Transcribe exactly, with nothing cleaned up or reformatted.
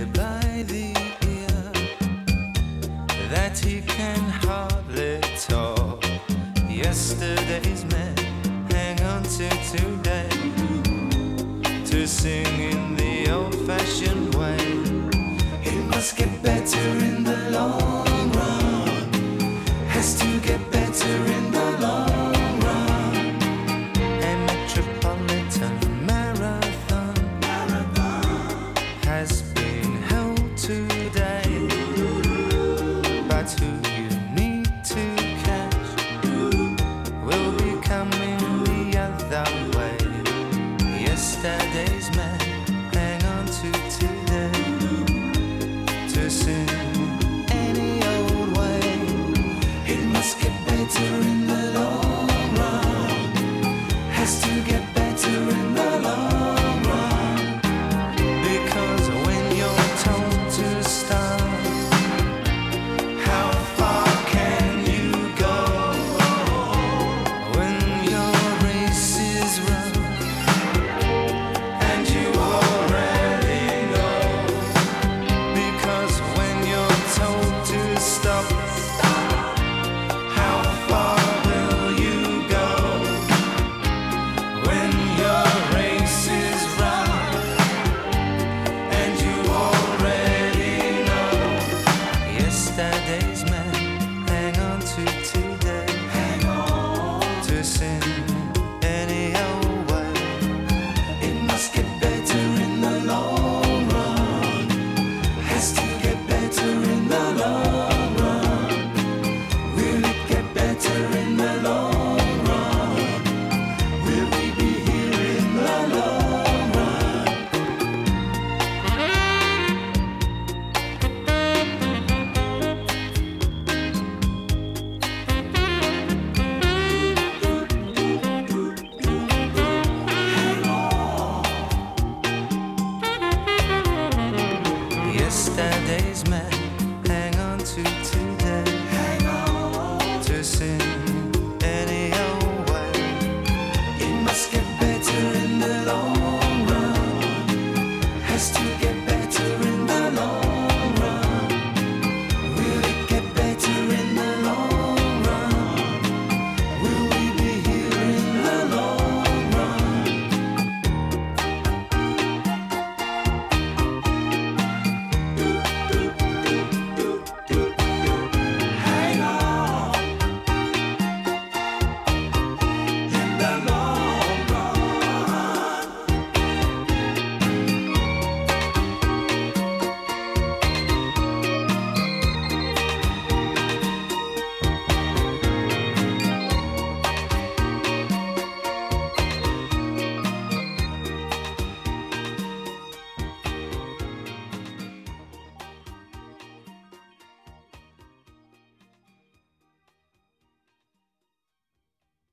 clear by the ear that he can hardly talk. Yesterday's men hang on to today to sing in the old-fashioned way. It must get better in the long run, has to get better in the long run. A metropolitan marathon, marathon has been held today, but who you need to catch will be coming the other way. Yesterday's man hang on to today to sing any old way. It must get better in the long run, has to get better in the long run. Because when you're told to stop, how far can you go? When your race is run and you already know. Because when you're told to stop, how far will you go? When your race is run and you already know. Yesterday's man hang on to today, hang on to sing any old way. It must get better in the long run, has to get better in the long run. Will it get better in the long run? Will we be here in the long run? Hang on. Yesterday